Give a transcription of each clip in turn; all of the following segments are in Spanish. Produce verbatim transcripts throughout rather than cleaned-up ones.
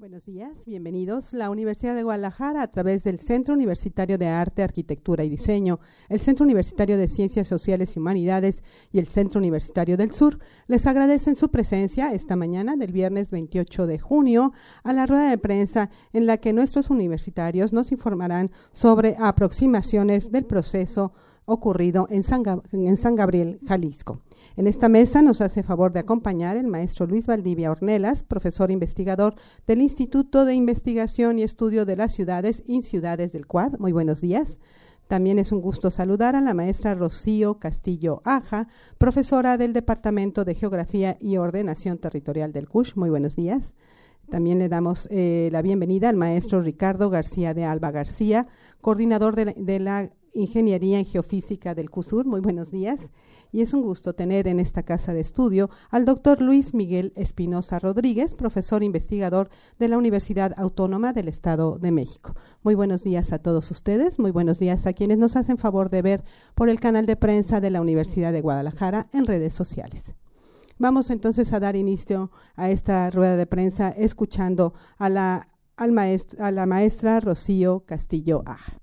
Buenos días, bienvenidos. La Universidad de Guadalajara, a través del Centro Universitario de Arte, Arquitectura y Diseño, el Centro Universitario de Ciencias Sociales y Humanidades y el Centro Universitario del Sur, les agradecen su presencia esta mañana del viernes veintiocho de junio a la rueda de prensa en la que nuestros universitarios nos informarán sobre aproximaciones del proceso ocurrido en San, Gab- en San Gabriel, Jalisco. En esta mesa nos hace favor de acompañar el maestro Luis Valdivia Ornelas, profesor investigador del Instituto de Investigación y Estudio de las Ciudades y Ciudades del Cuad. Muy buenos días. También es un gusto saludar a la maestra Rocío Castillo Aja, profesora del Departamento de Geografía y Ordenación Territorial del C U S H. Muy buenos días. También le damos eh, la bienvenida al maestro Ricardo García de Alba García, coordinador de la, de la Ingeniería en Geofísica del CUSUR. Muy buenos días. Y es un gusto tener en esta casa de estudio al doctor Luis Miguel Espinosa Rodríguez, profesor investigador de la Universidad Autónoma del Estado de México. Muy buenos días a todos ustedes, muy buenos días a quienes nos hacen favor de ver por el canal de prensa de la Universidad de Guadalajara en redes sociales. Vamos entonces a dar inicio a esta rueda de prensa escuchando a la, al maestra, a la maestra Rocío Castillo Aja.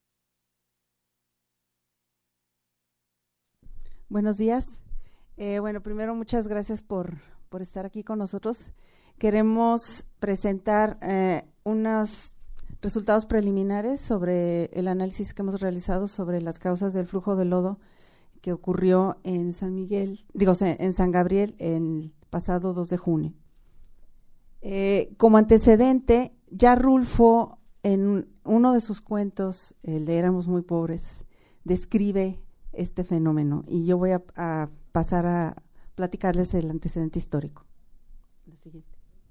Buenos días. Eh, bueno, primero muchas gracias por, por estar aquí con nosotros. Queremos presentar eh, unos resultados preliminares sobre el análisis que hemos realizado sobre las causas del flujo de lodo que ocurrió en San Miguel, digo, en San Gabriel el pasado dos de junio. Eh, como antecedente, ya Rulfo, en uno de sus cuentos, el de Éramos muy pobres, describe este fenómeno, y yo voy a, a pasar a platicarles el antecedente histórico. La siguiente.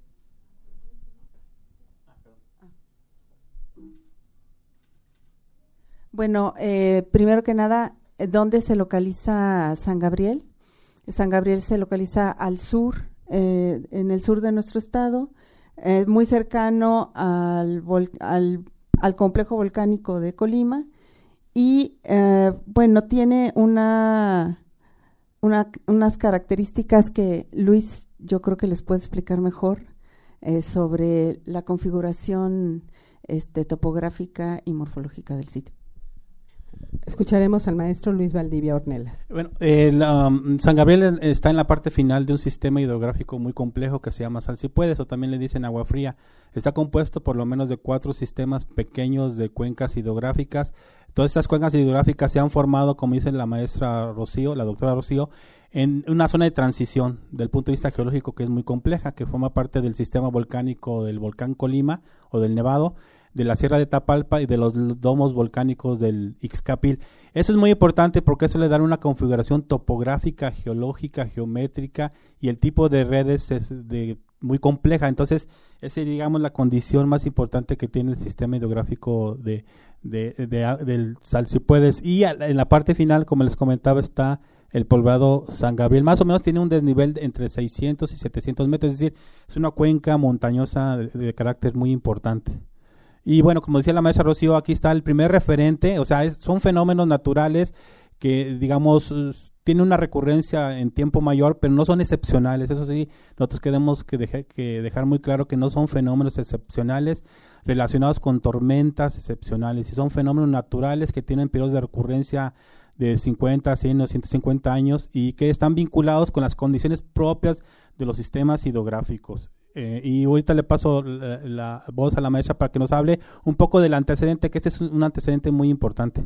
Bueno, eh, primero que nada, ¿dónde se localiza San Gabriel? San Gabriel se localiza al sur, eh, en el sur de nuestro estado, eh, muy cercano al, vol- al, al complejo volcánico de Colima. Y eh, bueno, tiene una, una, unas características que Luis yo creo que les puede explicar mejor eh, sobre la configuración este, topográfica y morfológica del sitio. Escucharemos al maestro Luis Valdivia Ornelas. Bueno, el, um, San Gabriel está en la parte final de un sistema hidrográfico muy complejo que se llama Sal si puedes, o también le dicen agua fría. Está compuesto por lo menos de cuatro sistemas pequeños de cuencas hidrográficas. Todas estas cuencas hidrográficas se han formado, como dice la maestra Rocío, la doctora Rocío, en una zona de transición del punto de vista geológico que es muy compleja, que forma parte del sistema volcánico del volcán Colima o del Nevado, de la Sierra de Tapalpa y de los domos volcánicos del Ixcapil. Eso es muy importante porque eso le da una configuración topográfica, geológica, geométrica y el tipo de redes es de, muy compleja. Entonces, esa es, digamos, la condición más importante que tiene el sistema hidrográfico de, de, de, de, del Salsipuedes. Y a, en la parte final, como les comentaba, está el poblado San Gabriel. Más o menos tiene un desnivel de entre seiscientos y setecientos metros, es decir, es una cuenca montañosa de, de carácter muy importante. Y bueno, como decía la maestra Rocío, aquí está el primer referente, o sea, es, son fenómenos naturales que, digamos, tienen una recurrencia en tiempo mayor, pero no son excepcionales. Eso sí, nosotros queremos que, deje, que dejar muy claro que no son fenómenos excepcionales relacionados con tormentas excepcionales, y son fenómenos naturales que tienen periodos de recurrencia de cincuenta, cien o ciento cincuenta años y que están vinculados con las condiciones propias de los sistemas hidrográficos. Eh, y ahorita le paso la, la voz a la maestra para que nos hable un poco del antecedente, que este es un antecedente muy importante.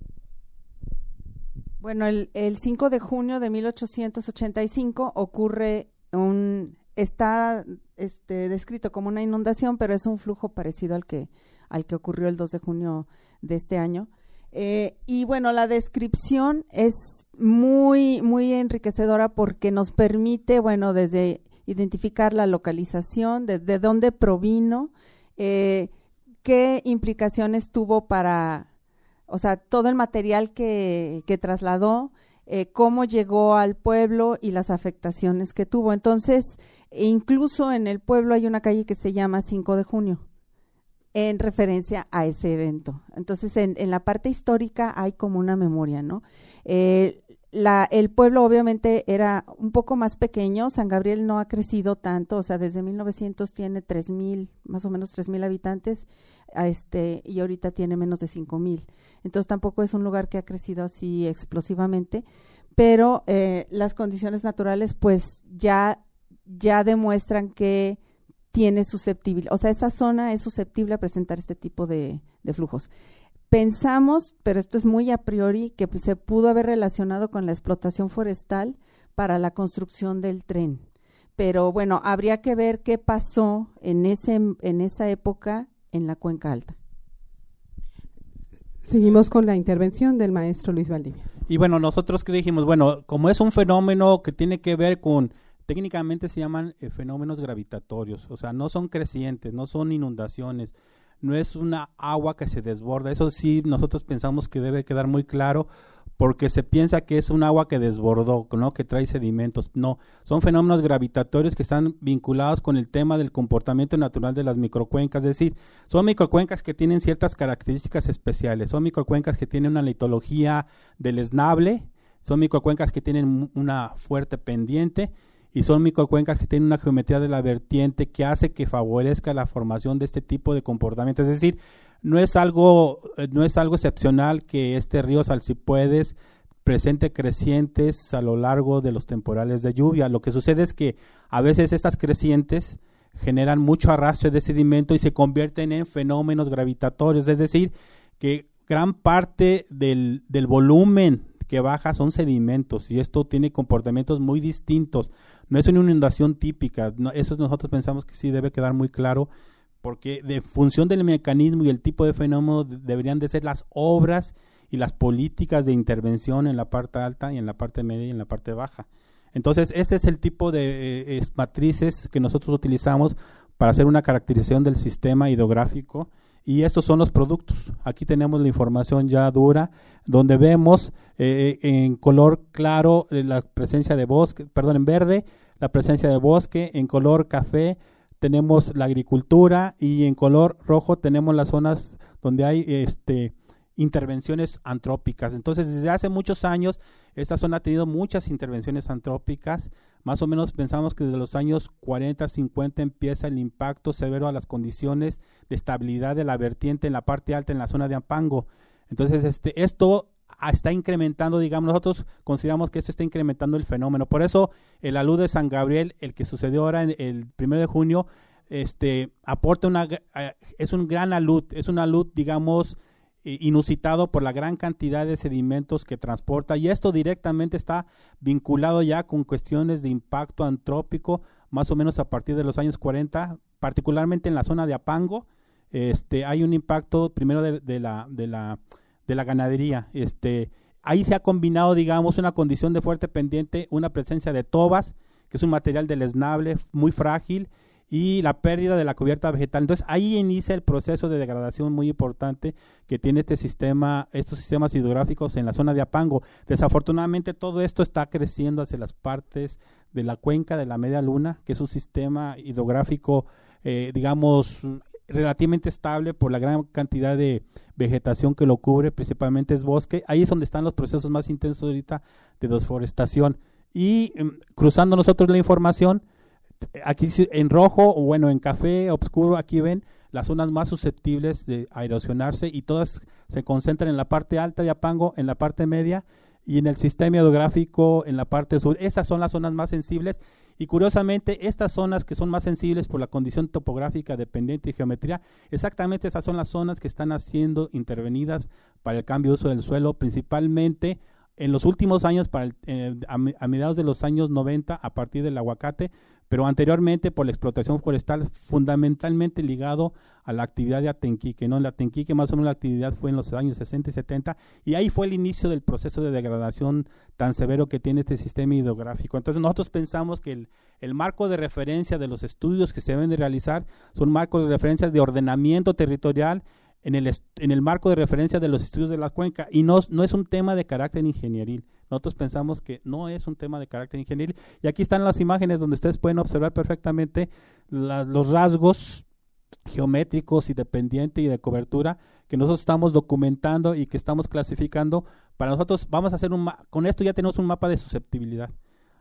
Bueno, el, el cinco de junio de mil ochocientos ochenta y cinco ocurre un, está este, descrito como una inundación, pero es un flujo parecido al que, al que ocurrió el dos de junio de este año. Eh, y bueno, la descripción es muy, muy enriquecedora porque nos permite, bueno, desde identificar la localización, de, de dónde provino, eh, qué implicaciones tuvo para, o sea, todo el material que, que trasladó, eh, cómo llegó al pueblo y las afectaciones que tuvo. Entonces, incluso en el pueblo hay una calle que se llama cinco de junio. en referencia a ese evento. Entonces, en, en la parte histórica hay como una memoria, ¿no? Eh, la, el pueblo obviamente era un poco más pequeño, San Gabriel no ha crecido tanto, o sea, desde mil novecientos tiene tres mil, más o menos tres mil habitantes, a este, y ahorita tiene menos de cinco mil. Entonces, tampoco es un lugar que ha crecido así explosivamente, pero eh, las condiciones naturales pues ya, ya demuestran que tiene susceptibilidad, o sea, esa zona es susceptible a presentar este tipo de, de flujos. Pensamos, pero esto es muy a priori, que pues, se pudo haber relacionado con la explotación forestal para la construcción del tren. Pero bueno, habría que ver qué pasó en, ese, en esa época en la Cuenca Alta. Seguimos con la intervención del maestro Luis Valdivia. Y bueno, nosotros que dijimos, bueno, como es un fenómeno que tiene que ver con, técnicamente se llaman eh, fenómenos gravitatorios, o sea, no son crecientes, no son inundaciones, no es una agua que se desborda, eso sí nosotros pensamos que debe quedar muy claro, porque se piensa que es un agua que desbordó, ¿no? Que trae sedimentos. No, son fenómenos gravitatorios que están vinculados con el tema del comportamiento natural de las microcuencas, es decir, son microcuencas que tienen ciertas características especiales, son microcuencas que tienen una litología deleznable, son microcuencas que tienen una fuerte pendiente y son microcuencas que tienen una geometría de la vertiente que hace que favorezca la formación de este tipo de comportamiento, es decir, no es algo, no es algo excepcional que este río Salsipuedes presente crecientes a lo largo de los temporales de lluvia. Lo que sucede es que a veces estas crecientes generan mucho arrastre de sedimento y se convierten en fenómenos gravitatorios, es decir, que gran parte del, del volumen que baja son sedimentos y esto tiene comportamientos muy distintos. No es una inundación típica, no, eso nosotros pensamos que sí debe quedar muy claro, porque de función del mecanismo y el tipo de fenómeno deberían de ser las obras y las políticas de intervención en la parte alta y en la parte media y en la parte baja. Entonces, este es el tipo de eh, matrices que nosotros utilizamos para hacer una caracterización del sistema hidrográfico y estos son los productos. Aquí tenemos la información ya dura, donde vemos eh, en color claro eh, la presencia de bosque, perdón, en verde, la presencia de bosque, en color café, tenemos la agricultura y en color rojo tenemos las zonas donde hay este intervenciones antrópicas. Entonces, desde hace muchos años, esta zona ha tenido muchas intervenciones antrópicas. Más o menos pensamos que desde los años cuarenta, cincuenta empieza el impacto severo a las condiciones de estabilidad de la vertiente en la parte alta, en la zona de Ampango. Entonces, este, esto está incrementando, digamos, nosotros consideramos que esto está incrementando el fenómeno. Por eso, el alud de San Gabriel, el que sucedió ahora en el primero de junio, este, aporta una, es un gran alud, es un alud, digamos, inusitado por la gran cantidad de sedimentos que transporta y esto directamente está vinculado ya con cuestiones de impacto antrópico más o menos a partir de los años cuarenta, particularmente en la zona de Apango. Este, hay un impacto primero de, de la de la de la ganadería. Este, ahí se ha combinado, digamos, una condición de fuerte pendiente, una presencia de tobas, que es un material deleznable, muy frágil, y la pérdida de la cubierta vegetal. Entonces ahí inicia el proceso de degradación muy importante que tiene este sistema, estos sistemas hidrográficos en la zona de Apango. Desafortunadamente todo esto está creciendo hacia las partes de la cuenca de la Media Luna, que es un sistema hidrográfico, eh, digamos, relativamente estable por la gran cantidad de vegetación que lo cubre, principalmente es bosque. Ahí es donde están los procesos más intensos ahorita de desforestación. Y eh, cruzando nosotros la información, aquí en rojo o bueno en café oscuro, aquí ven las zonas más susceptibles de erosionarse y todas se concentran en la parte alta de Apango, en la parte media y en el sistema hidrográfico en la parte sur. Estas son las zonas más sensibles y curiosamente estas zonas que son más sensibles por la condición topográfica de pendiente y geometría, exactamente esas son las zonas que están siendo intervenidas para el cambio de uso del suelo, principalmente en los últimos años, para el, eh, a, a mediados de los años noventa, a partir del aguacate, pero anteriormente por la explotación forestal, fundamentalmente ligado a la actividad de Atenquique, ¿no? En la Atenquique más o menos la actividad fue en los años sesenta y setenta, y ahí fue el inicio del proceso de degradación tan severo que tiene este sistema hidrográfico. Entonces nosotros pensamos que el, el marco de referencia de los estudios que se deben de realizar son marcos de referencia de ordenamiento territorial, en el, en el marco de referencia de los estudios de la cuenca, y no, no es un tema de carácter ingenieril. Nosotros pensamos que no es un tema de carácter ingenieril, y aquí están las imágenes donde ustedes pueden observar perfectamente la, los rasgos geométricos y de pendiente y de cobertura que nosotros estamos documentando y que estamos clasificando. Para nosotros vamos a hacer un ma- con esto ya tenemos un mapa de susceptibilidad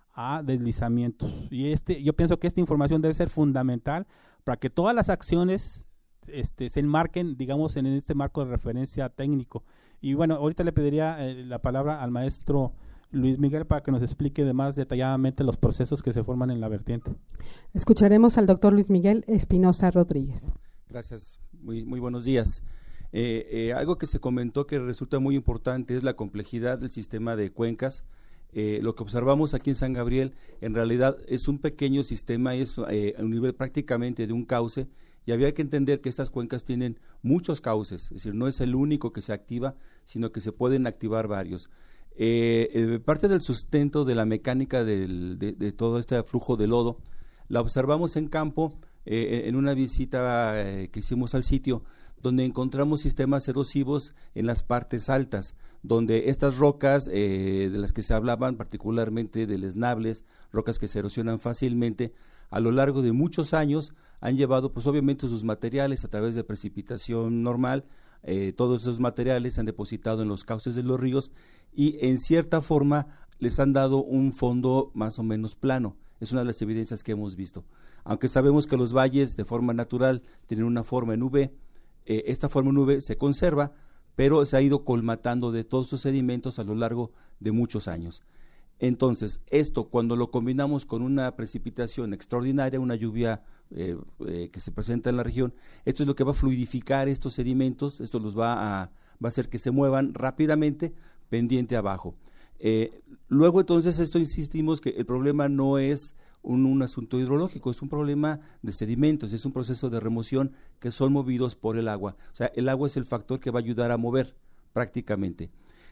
a deslizamientos, y este yo pienso que esta información debe ser fundamental para que todas las acciones este, se enmarquen, digamos, en este marco de referencia técnico. Y bueno, ahorita le pediría eh, la palabra al maestro Luis Miguel para que nos explique de más detalladamente los procesos que se forman en la vertiente. Escucharemos al doctor Luis Miguel Espinosa Rodríguez. Gracias, muy, muy buenos días. Eh, eh, algo que se comentó que resulta muy importante es la complejidad del sistema de cuencas. Eh, lo que observamos aquí en San Gabriel en realidad es un pequeño sistema, es eh, a un nivel prácticamente de un cauce, y había que entender que estas cuencas tienen muchos cauces, es decir, no es el único que se activa, sino que se pueden activar varios. Eh, eh, parte del sustento de la mecánica del, de, de todo este flujo de lodo la observamos en campo eh, en una visita eh, que hicimos al sitio, donde encontramos sistemas erosivos en las partes altas, donde estas rocas eh, de las que se hablaban, particularmente de lesnables, rocas que se erosionan fácilmente, a lo largo de muchos años han llevado pues obviamente sus materiales a través de precipitación normal, eh, todos esos materiales se han depositado en los cauces de los ríos y en cierta forma les han dado un fondo más o menos plano. Es una de las evidencias que hemos visto. Aunque sabemos que los valles de forma natural tienen una forma en V, eh, esta forma en V se conserva, pero se ha ido colmatando de todos estos sedimentos a lo largo de muchos años. Entonces, esto cuando lo combinamos con una precipitación extraordinaria, una lluvia eh, eh, que se presenta en la región, esto es lo que va a fluidificar estos sedimentos, esto los va a, va a hacer que se muevan rápidamente pendiente abajo. Eh, luego entonces esto insistimos que el problema no es un, un asunto hidrológico, es un problema de sedimentos, es un proceso de remoción que son movidos por el agua, o sea, el agua es el factor que va a ayudar a mover prácticamente.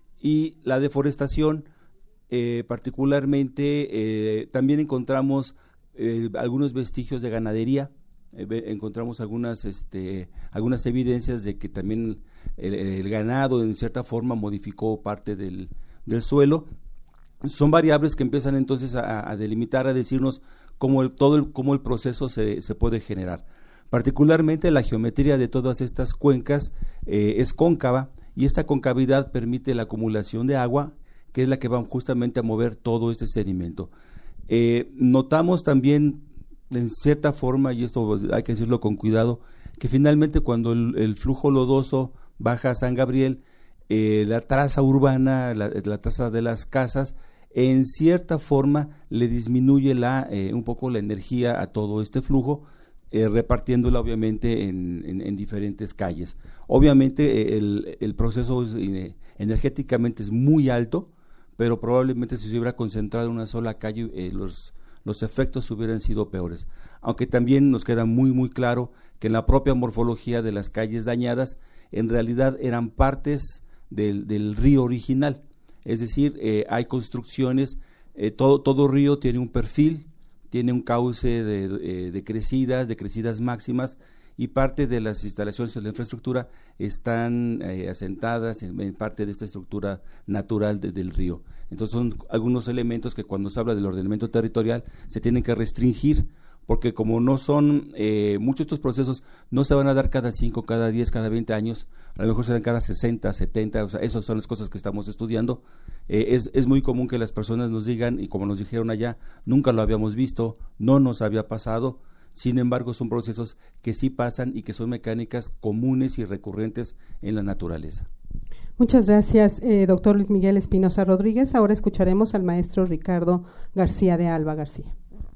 Y la deforestación, eh, particularmente, eh, también encontramos eh, algunos vestigios de ganadería, eh, encontramos algunas, este, algunas evidencias de que también el, el ganado en cierta forma modificó parte del del suelo. Son variables que empiezan entonces a, a delimitar, a decirnos cómo el, todo el, cómo el proceso se, se puede generar. Particularmente la geometría de todas estas cuencas eh, es cóncava, y esta concavidad permite la acumulación de agua, que es la que va justamente a mover todo este sedimento. Eh, notamos también en cierta forma, y esto hay que decirlo con cuidado, que finalmente cuando el, el flujo lodoso baja a San Gabriel, Eh, la traza urbana, la, la traza de las casas, en cierta forma le disminuye la, eh, un poco la energía a todo este flujo, eh, repartiéndola obviamente en, en, en diferentes calles. Obviamente eh, el, el proceso es, eh, energéticamente es muy alto, pero probablemente si se hubiera concentrado en una sola calle eh, los, los efectos hubieran sido peores. Aunque también nos queda muy muy claro que en la propia morfología de las calles dañadas en realidad eran partes Del, del río original, es decir, eh, hay construcciones, eh, todo, todo río tiene un perfil, tiene un cauce de, de, de crecidas, de crecidas máximas, y parte de las instalaciones de la infraestructura están eh, asentadas en, en parte de esta estructura natural de, del río. Entonces son algunos elementos que cuando se habla del ordenamiento territorial se tienen que restringir, porque como no son, eh, muchos de estos procesos no se van a dar cada cinco, cada diez, cada veinte años, a lo mejor se dan cada sesenta, setenta, o sea, esas son las cosas que estamos estudiando. Eh, es, es muy común que las personas nos digan, y como nos dijeron allá, nunca lo habíamos visto, no nos había pasado. Sin embargo, son procesos que sí pasan y que son mecánicas comunes y recurrentes en la naturaleza. Muchas gracias, eh, doctor Luis Miguel Espinosa Rodríguez. Ahora escucharemos al maestro Ricardo García de Alba García.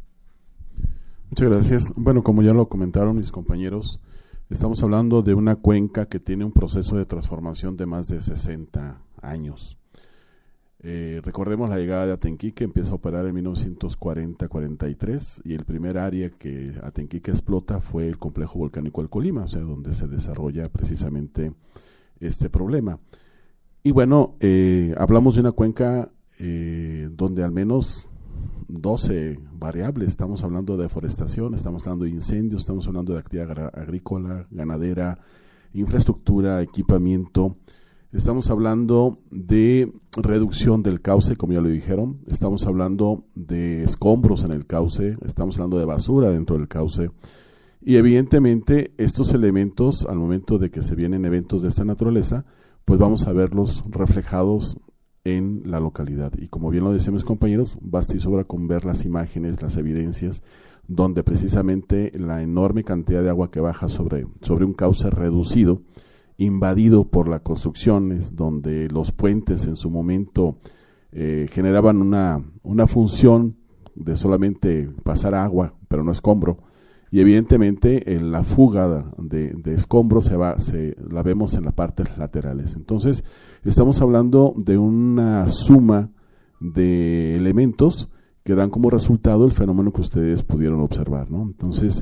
Muchas gracias. Bueno, como ya lo comentaron mis compañeros, estamos hablando de una cuenca que tiene un proceso de transformación de más de sesenta años. Eh, recordemos la llegada de Atenquique, empieza a operar en mil novecientos cuarenta cuarenta y tres, y el primer área que Atenquique explota fue el complejo volcánico El Colima, o sea, donde se desarrolla precisamente este problema. Y bueno, eh, hablamos de una cuenca eh, donde al menos doce variables, estamos hablando de deforestación, estamos hablando de incendios, estamos hablando de actividad agrícola, ganadera, infraestructura, equipamiento. Estamos hablando de reducción del cauce, como ya lo dijeron, estamos hablando de escombros en el cauce, estamos hablando de basura dentro del cauce, Y evidentemente estos elementos, al momento de que se vienen eventos de esta naturaleza, pues vamos a verlos reflejados en la localidad. Y como bien lo decían mis compañeros, basta y sobra con ver las imágenes, las evidencias, donde precisamente la enorme cantidad de agua que baja sobre, sobre un cauce reducido, invadido por las construcciones, donde los puentes en su momento eh, generaban una, una función de solamente pasar agua, pero no escombro, y evidentemente en la fuga de, de escombros se va, se, la vemos en las partes laterales. Entonces estamos hablando de una suma de elementos que dan como resultado el fenómeno que ustedes pudieron observar, ¿no? Entonces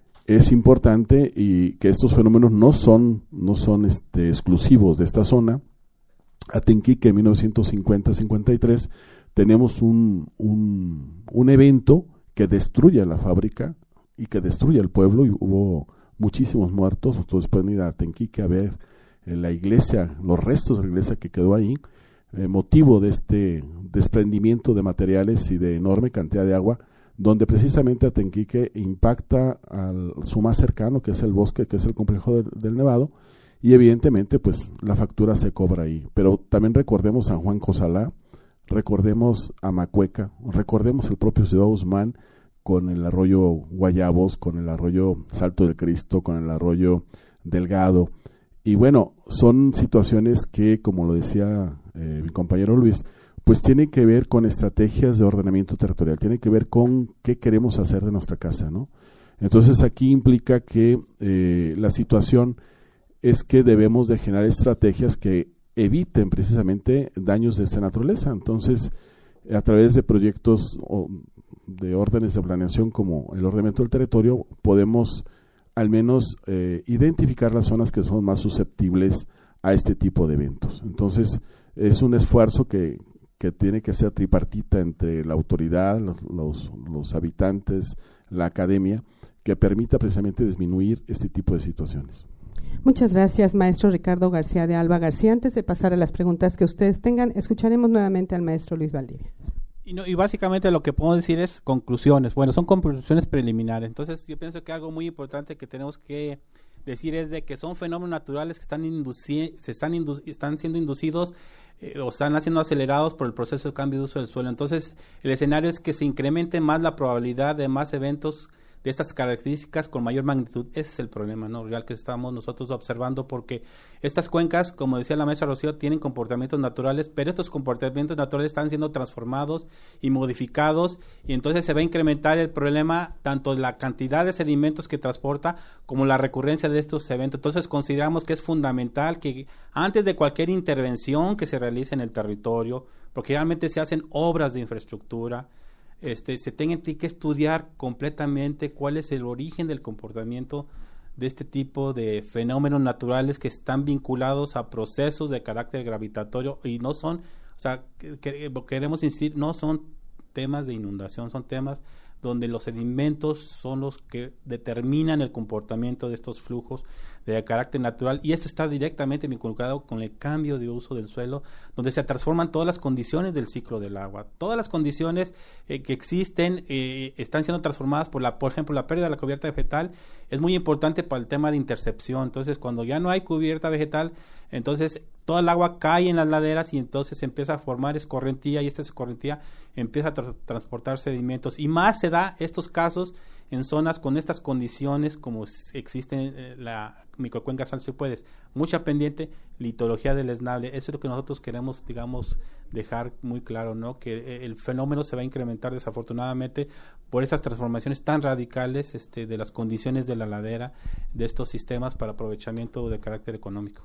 es importante y que estos fenómenos no son, no son este, exclusivos de esta zona. Atenquique en mil novecientos cincuenta cincuenta y tres tenemos un, un, un evento que destruye la fábrica y que destruye el pueblo, y hubo muchísimos muertos. Ustedes pueden ir a Atenquique a ver eh, la iglesia, los restos de la iglesia que quedó ahí, eh, motivo de este desprendimiento de materiales y de enorme cantidad de agua, donde precisamente Atenquique impacta al su más cercano, que es el bosque, que es el complejo del, del Nevado, y evidentemente pues la factura se cobra ahí. Pero también recordemos San Juan Cosalá, recordemos Amacueca, recordemos el propio Ciudad Guzmán, con el arroyo Guayabos, con el arroyo Salto del Cristo, con el arroyo Delgado. Y bueno, son situaciones que, como lo decía eh, mi compañero Luis, pues tienen que ver con estrategias de ordenamiento territorial, tiene que ver con qué queremos hacer de nuestra casa, ¿no? Entonces aquí implica que eh, la situación es que debemos de generar estrategias que eviten precisamente daños de esta naturaleza. Entonces, a través de proyectos o de órdenes de planeación como el ordenamiento del territorio, podemos al menos eh, identificar las zonas que son más susceptibles a este tipo de eventos. Entonces, es un esfuerzo que, que tiene que ser tripartita entre la autoridad, los, los, los habitantes, la academia, que permita precisamente disminuir este tipo de situaciones. Muchas gracias, maestro Ricardo García de Alba García. Antes de pasar a las preguntas que ustedes tengan, escucharemos nuevamente al maestro Luis Valdivia. Y, no, y básicamente lo que podemos decir es conclusiones. Bueno, son conclusiones preliminares. Entonces yo pienso que algo muy importante que tenemos que decir es de que son fenómenos naturales que están induci- se están, indu- están siendo inducidos eh, o están siendo acelerados por el proceso de cambio de uso del suelo. Entonces el escenario es que se incremente más la probabilidad de más eventos de estas características con mayor magnitud. Ese es el problema, ¿no?, real que estamos nosotros observando, porque estas cuencas, como decía la maestra Rocío, tienen comportamientos naturales, pero estos comportamientos naturales están siendo transformados y modificados, y entonces se va a incrementar el problema, tanto la cantidad de sedimentos que transporta como la recurrencia de estos eventos. Entonces consideramos que es fundamental que antes de cualquier intervención que se realice en el territorio, porque realmente se hacen obras de infraestructura, Este, se tenga que estudiar completamente cuál es el origen del comportamiento de este tipo de fenómenos naturales que están vinculados a procesos de carácter gravitatorio y no son, o sea, que, que, queremos insistir, no son temas de inundación, son temas donde los sedimentos son los que determinan el comportamiento de estos flujos de carácter natural, y esto está directamente vinculado con el cambio de uso del suelo, donde se transforman todas las condiciones del ciclo del agua. Todas las condiciones eh, que existen eh, están siendo transformadas por, la, por ejemplo, la pérdida de la cubierta vegetal. Es muy importante para el tema de intercepción. Entonces, cuando ya no hay cubierta vegetal, entonces toda el agua cae en las laderas y entonces se empieza a formar escorrentía, y esta escorrentía empieza a tra- transportar sedimentos, y más se da estos casos en zonas con estas condiciones como existe eh, la microcuenca Salsipuedes, mucha pendiente, litología deleznable. Eso es lo que nosotros queremos, digamos, dejar muy claro, ¿no?, que eh, el fenómeno se va a incrementar desafortunadamente por esas transformaciones tan radicales este, de las condiciones de la ladera, de estos sistemas para aprovechamiento de carácter económico.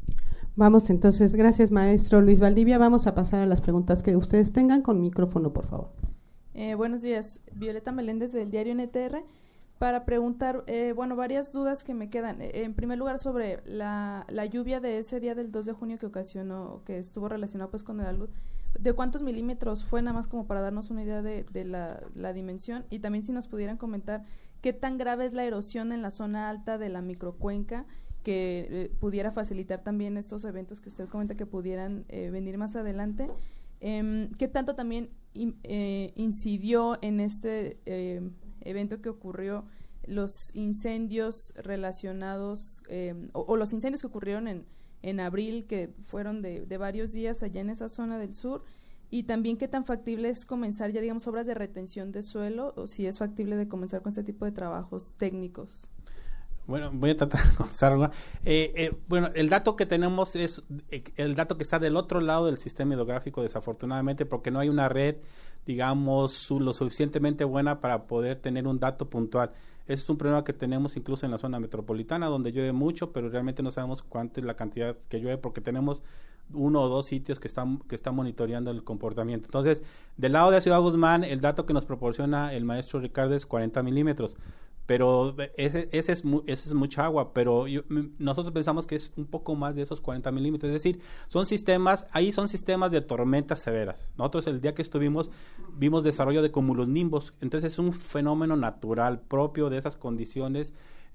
Vamos entonces, gracias maestro Luis Valdivia. Vamos a pasar a las preguntas que ustedes tengan. Con micrófono, por favor. Eh, buenos días, Violeta Meléndez del diario N T R, para preguntar, eh, bueno, varias dudas que me quedan. Eh, en primer lugar, sobre la, la lluvia de ese día del dos de junio que ocasionó, que estuvo relacionado pues con el alud, ¿de cuántos milímetros fue, nada más como para darnos una idea de, de la, la dimensión? Y también si nos pudieran comentar qué tan grave es la erosión en la zona alta de la microcuenca, que eh, pudiera facilitar también estos eventos que usted comenta que pudieran eh, venir más adelante. Eh, ¿Qué tanto también in, eh, incidió en este eh, evento que ocurrió los incendios relacionados eh, o, o los incendios que ocurrieron en, en abril, que fueron de, de varios días allá en esa zona del sur, y también qué tan factible es comenzar ya, digamos, obras de retención de suelo, o si es factible de comenzar con este tipo de trabajos técnicos. Bueno, voy a tratar de contestar una. Eh, eh, bueno, el dato que tenemos es eh, el dato que está del otro lado del sistema hidrográfico, desafortunadamente, porque no hay una red, digamos, su, lo suficientemente buena para poder tener un dato puntual. Ese es un problema que tenemos incluso en la zona metropolitana, donde llueve mucho, pero realmente no sabemos cuánta es la cantidad que llueve, porque tenemos uno o dos sitios que están que están monitoreando el comportamiento. Entonces, del lado de Ciudad Guzmán, el dato que nos proporciona el maestro Ricardo es cuarenta milímetros. Pero ese, ese, es, ese es mucha agua, pero yo, nosotros pensamos que es un poco más de esos cuarenta milímetros, es decir, son sistemas, ahí son sistemas de tormentas severas. Nosotros el día que estuvimos vimos desarrollo de cumulonimbos, entonces es un fenómeno natural propio de esas condiciones,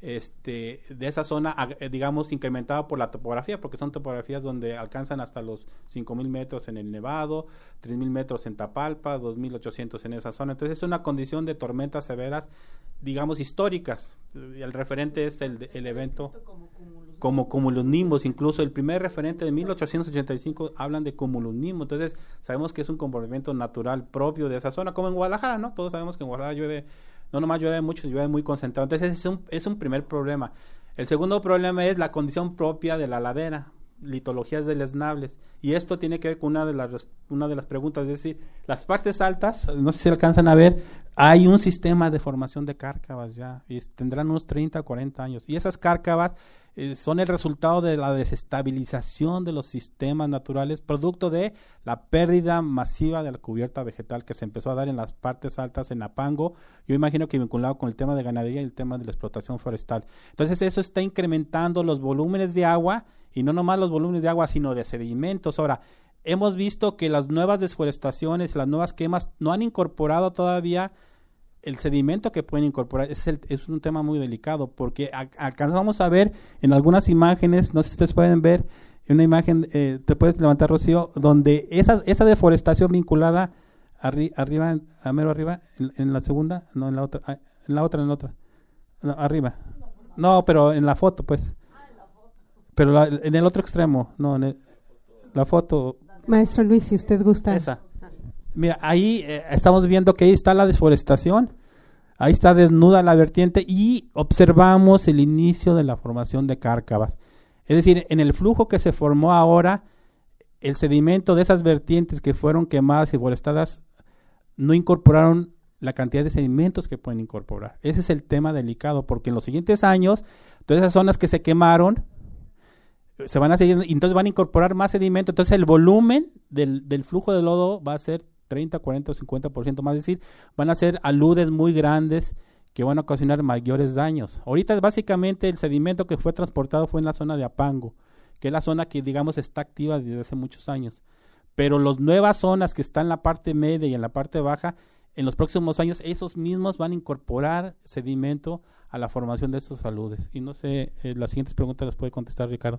este, de esa zona, digamos, incrementada por la topografía, porque son topografías donde alcanzan hasta los cinco mil metros en el Nevado, tres mil metros en Tapalpa, dos mil ochocientos en esa zona. Entonces es una condición de tormentas severas, digamos, históricas. El referente es el, el evento como cumulonimbos. Incluso el primer referente de mil ochocientos ochenta y cinco hablan de cumulonimbos. Entonces sabemos que es un comportamiento natural propio de esa zona, como en Guadalajara, ¿no? Todos sabemos que en Guadalajara llueve, no nomás llueve mucho, llueve muy concentrado. Entonces es un, es un primer problema. El segundo problema es la condición propia de la ladera, litologías deleznables, y esto tiene que ver con una de las una de las preguntas, es decir, las partes altas, no sé si alcanzan a ver, hay un sistema de formación de cárcavas ya, y tendrán unos treinta o cuarenta años, y esas cárcavas eh, son el resultado de la desestabilización de los sistemas naturales, producto de la pérdida masiva de la cubierta vegetal que se empezó a dar en las partes altas en Apango, yo imagino que vinculado con el tema de ganadería y el tema de la explotación forestal. Entonces eso está incrementando los volúmenes de agua, y no nomás los volúmenes de agua, sino de sedimentos. Ahora, hemos visto que las nuevas desforestaciones, las nuevas quemas, no han incorporado todavía el sedimento que pueden incorporar. Es, el, es un tema muy delicado, porque a, alcanzamos a ver en algunas imágenes, no sé si ustedes pueden ver, en una imagen, eh, te puedes levantar, Rocío, donde esa, esa deforestación vinculada arri, arriba, a mero arriba, en, en la segunda, no, en la otra, en la otra, en la otra, no, arriba. No, pero en la foto, pues. Pero la, en el otro extremo, no, en el, la foto. Maestro Luis, si usted gusta. Esa. Mira, ahí eh, estamos viendo que ahí está la desforestación, ahí está desnuda la vertiente y observamos el inicio de la formación de cárcavas. Es decir, en el flujo que se formó ahora, el sedimento de esas vertientes que fueron quemadas y forestadas no incorporaron la cantidad de sedimentos que pueden incorporar. Ese es el tema delicado, porque en los siguientes años, todas esas zonas que se quemaron, se van a seguir, entonces van a incorporar más sedimento, entonces el volumen del, del flujo de lodo va a ser treinta, cuarenta o cincuenta por ciento más, es decir, van a ser aludes muy grandes que van a ocasionar mayores daños. Ahorita básicamente el sedimento que fue transportado fue en la zona de Apango, que es la zona que digamos está activa desde hace muchos años, pero las nuevas zonas que están en la parte media y en la parte baja, en los próximos años esos mismos van a incorporar sedimento a la formación de estos aludes. Y no sé, eh, las siguientes preguntas las puede contestar Ricardo.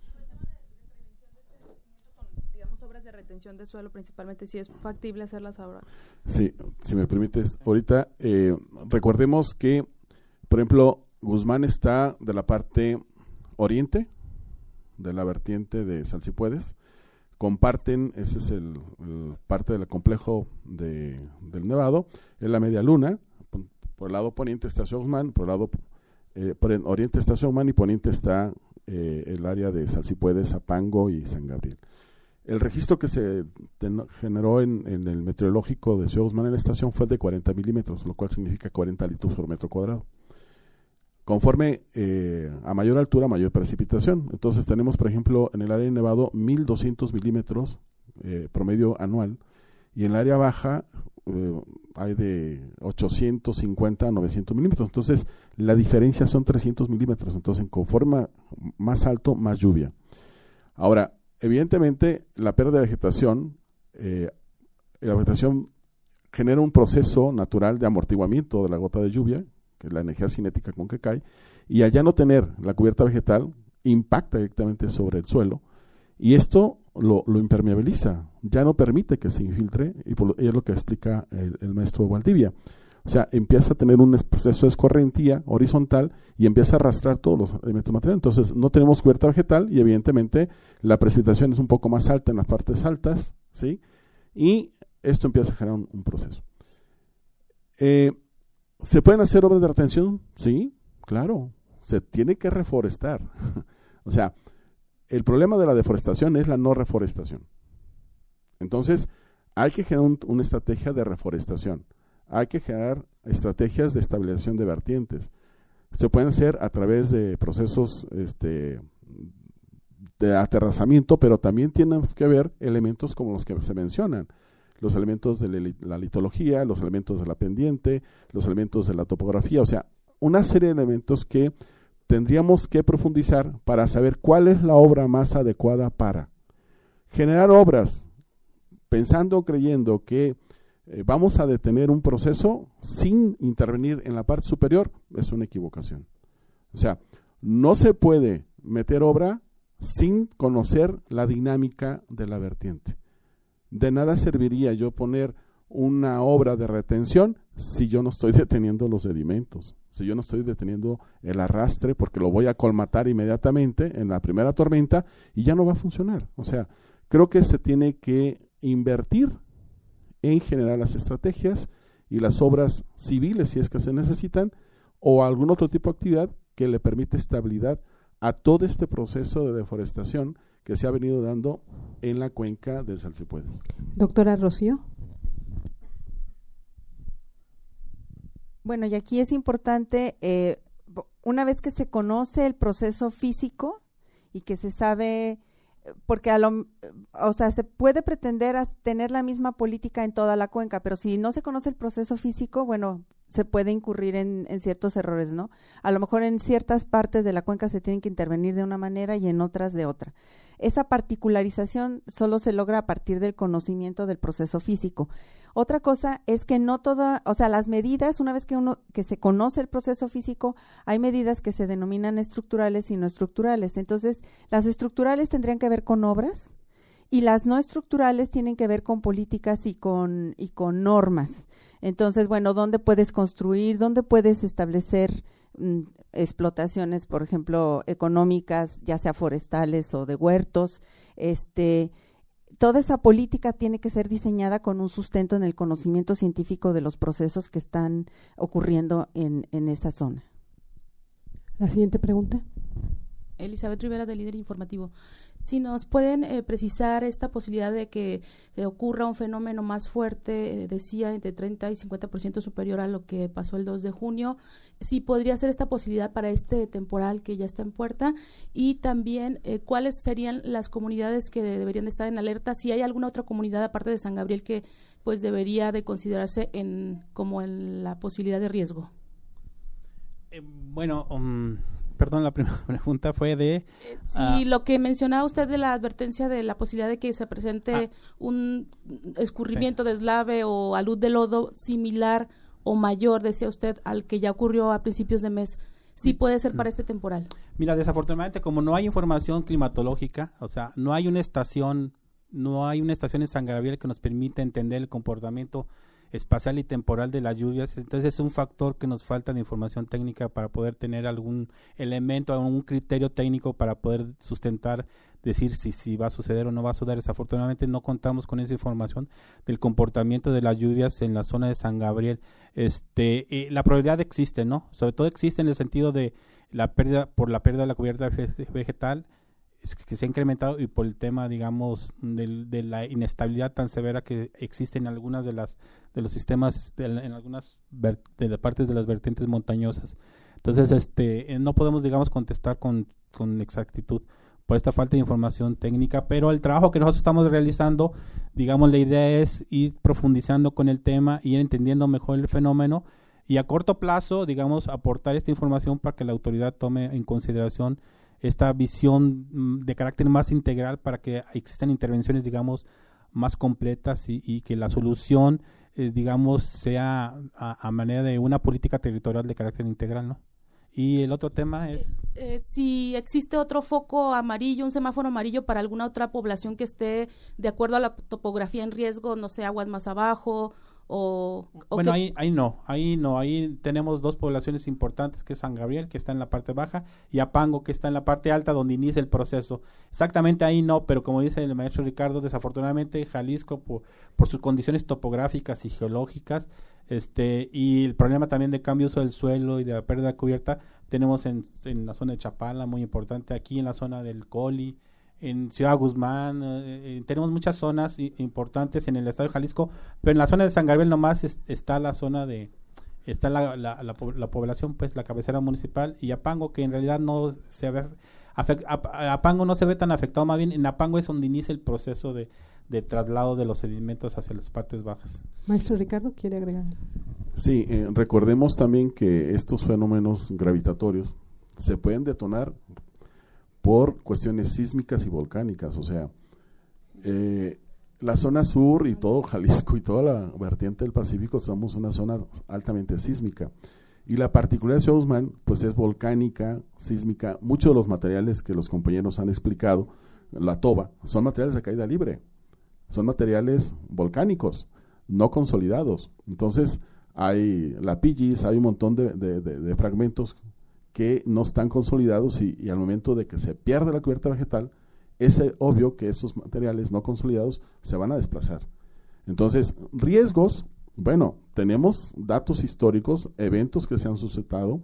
Retención de suelo principalmente, si es factible hacerlas ahora. Sí, si me permites, ahorita eh, recordemos que, por ejemplo, Guzmán está de la parte oriente, de la vertiente de Salsipuedes, comparten, ese es el, el parte del complejo de, del Nevado, es la media luna, por el lado poniente está Ciudad Guzmán, por el lado eh, por el oriente está Ciudad Guzmán y poniente está eh, el área de Salsipuedes, Apango y San Gabriel. El registro que se ten, generó en, en el meteorológico de Ciudad Guzmán en la estación fue de cuarenta milímetros, lo cual significa cuarenta litros por metro cuadrado. Conforme eh, a mayor altura, mayor precipitación. Entonces tenemos, por ejemplo, en el área de Nevado mil doscientos milímetros eh, promedio anual, y en el área baja eh, hay de ochocientos cincuenta a novecientos milímetros. Entonces la diferencia son trescientos milímetros. Entonces conforme más alto, más lluvia. Ahora, evidentemente, la pérdida de vegetación, eh, la vegetación genera un proceso natural de amortiguamiento de la gota de lluvia, que es la energía cinética con que cae, y al ya no tener la cubierta vegetal, impacta directamente sobre el suelo, y esto lo, lo impermeabiliza, ya no permite que se infiltre, y, por, y es lo que explica el, el maestro Valdivia. O O sea, empieza a tener un proceso de escorrentía horizontal y empieza a arrastrar todos los elementos materiales. Entonces, no tenemos cubierta vegetal y evidentemente la precipitación es un poco más alta en las partes altas, ¿sí? Y esto empieza a generar un, un proceso. Eh, ¿Se pueden hacer obras de retención? Sí, claro. Se tiene que reforestar. O sea, el problema de la deforestación es la no reforestación. Entonces, hay que generar un, una estrategia de reforestación. Hay que generar estrategias de estabilización de vertientes. Se pueden hacer a través de procesos este, de aterrazamiento, pero también tienen que ver elementos como los que se mencionan. Los elementos de la litología, los elementos de la pendiente, los elementos de la topografía. O sea, una serie de elementos que tendríamos que profundizar para saber cuál es la obra más adecuada para generar obras pensando o creyendo que eh, vamos a detener un proceso sin intervenir en la parte superior, es una equivocación. O sea, no se puede meter obra sin conocer la dinámica de la vertiente. De nada serviría yo poner una obra de retención si yo no estoy deteniendo los sedimentos, si yo no estoy deteniendo el arrastre, porque lo voy a colmatar inmediatamente en la primera tormenta y ya no va a funcionar. O sea, creo que se tiene que invertir en generar las estrategias y las obras civiles, si es que se necesitan, o algún otro tipo de actividad que le permite estabilidad a todo este proceso de deforestación que se ha venido dando en la cuenca del Salsipuedes. Doctora Rocío. Bueno, y aquí es importante, eh, una vez que se conoce el proceso físico y que se sabe, porque a lo, o sea, se puede pretender tener la misma política en toda la cuenca, pero si no se conoce el proceso físico, bueno, se puede incurrir en, en ciertos errores, ¿no? A lo mejor en ciertas partes de la cuenca se tienen que intervenir de una manera y en otras de otra. Esa particularización solo se logra a partir del conocimiento del proceso físico. Otra cosa es que no toda, o sea, las medidas, una vez que uno que se conoce el proceso físico, hay medidas que se denominan estructurales y no estructurales. Entonces, las estructurales tendrían que ver con obras y las no estructurales tienen que ver con políticas y con y con normas. Entonces, bueno, ¿dónde puedes construir? ¿Dónde puedes establecer mm, explotaciones, por ejemplo, económicas, ya sea forestales o de huertos? Este, toda esa política tiene que ser diseñada con un sustento en el conocimiento científico de los procesos que están ocurriendo en, en esa zona. La siguiente pregunta. Elizabeth Rivera, de Líder Informativo. Si nos pueden eh, precisar esta posibilidad de que eh, ocurra un fenómeno más fuerte, eh, decía, entre treinta y cincuenta por ciento superior a lo que pasó el dos de junio, si podría ser esta posibilidad para este temporal que ya está en puerta, y también eh, cuáles serían las comunidades que deberían de estar en alerta, si hay alguna otra comunidad aparte de San Gabriel que pues debería de considerarse en como en la posibilidad de riesgo. Eh, bueno, um... Perdón, la primera pregunta fue de… Eh, sí, uh, lo que mencionaba usted de la advertencia de la posibilidad de que se presente ah, un escurrimiento sí. de deslave o alud de lodo similar o mayor, decía usted, al que ya ocurrió a principios de mes. Sí puede ser para este temporal. Mira, desafortunadamente, como no hay información climatológica, o sea, no hay una estación, no hay una estación en San Gabriel que nos permita entender el comportamiento espacial y temporal de las lluvias, entonces es un factor que nos falta de información técnica para poder tener algún elemento, algún criterio técnico para poder sustentar, decir si, si va a suceder o no va a suceder. Desafortunadamente no contamos con esa información del comportamiento de las lluvias en la zona de San Gabriel. Este, eh, la probabilidad existe, ¿no? Sobre todo existe en el sentido de la pérdida, por la pérdida de la cubierta vegetal, que se ha incrementado, y por el tema, digamos, de, de la inestabilidad tan severa que existe en algunas de las de los sistemas, de, en algunas ver, de las partes de las vertientes montañosas. Entonces, este, no podemos, digamos, contestar con, con exactitud por esta falta de información técnica, pero el trabajo que nosotros estamos realizando, digamos, la idea es ir profundizando con el tema, ir entendiendo mejor el fenómeno, y a corto plazo, digamos, aportar esta información para que la autoridad tome en consideración esta visión de carácter más integral para que existan intervenciones, digamos, más completas y, y que la solución, eh, digamos, sea a, a manera de una política territorial de carácter integral, ¿no? Y el otro tema es… Eh, eh, si existe otro foco amarillo, un semáforo amarillo para alguna otra población que esté de acuerdo a la topografía en riesgo, no sé, aguas más abajo O, o bueno, que... ahí, ahí no, ahí no, ahí tenemos dos poblaciones importantes, que es San Gabriel, que está en la parte baja, y Apango, que está en la parte alta, donde inicia el proceso. Exactamente ahí no, pero como dice el maestro Ricardo, desafortunadamente Jalisco, por, por sus condiciones topográficas y geológicas, este y el problema también de cambio de uso del suelo y de la pérdida cubierta, tenemos en, en la zona de Chapala, muy importante, aquí en la zona del Coli, en Ciudad Guzmán, eh, tenemos muchas zonas i- importantes en el estado de Jalisco, pero en la zona de San Gabriel nomás es, está la zona de, está la, la, la, po- la población, pues la cabecera municipal, y Apango, que en realidad no se ve, afect, Ap- Apango no se ve tan afectado, más bien en Apango es donde inicia el proceso de, de traslado de los sedimentos hacia las partes bajas. Maestro Ricardo, ¿quiere agregar? Sí, eh, recordemos también que estos fenómenos gravitatorios se pueden detonar por cuestiones sísmicas y volcánicas, o sea, eh, la zona sur y todo Jalisco y toda la vertiente del Pacífico somos una zona altamente sísmica, y la particularidad de Ciudad Guzmán pues es volcánica, sísmica. Muchos de los materiales que los compañeros han explicado, la toba, son materiales de caída libre, son materiales volcánicos, no consolidados. Entonces hay lapillis, hay un montón de, de, de, de fragmentos que no están consolidados, y, y al momento de que se pierde la cubierta vegetal, es obvio que esos materiales no consolidados se van a desplazar. Entonces, riesgos, bueno, tenemos datos históricos, eventos que se han suscitado,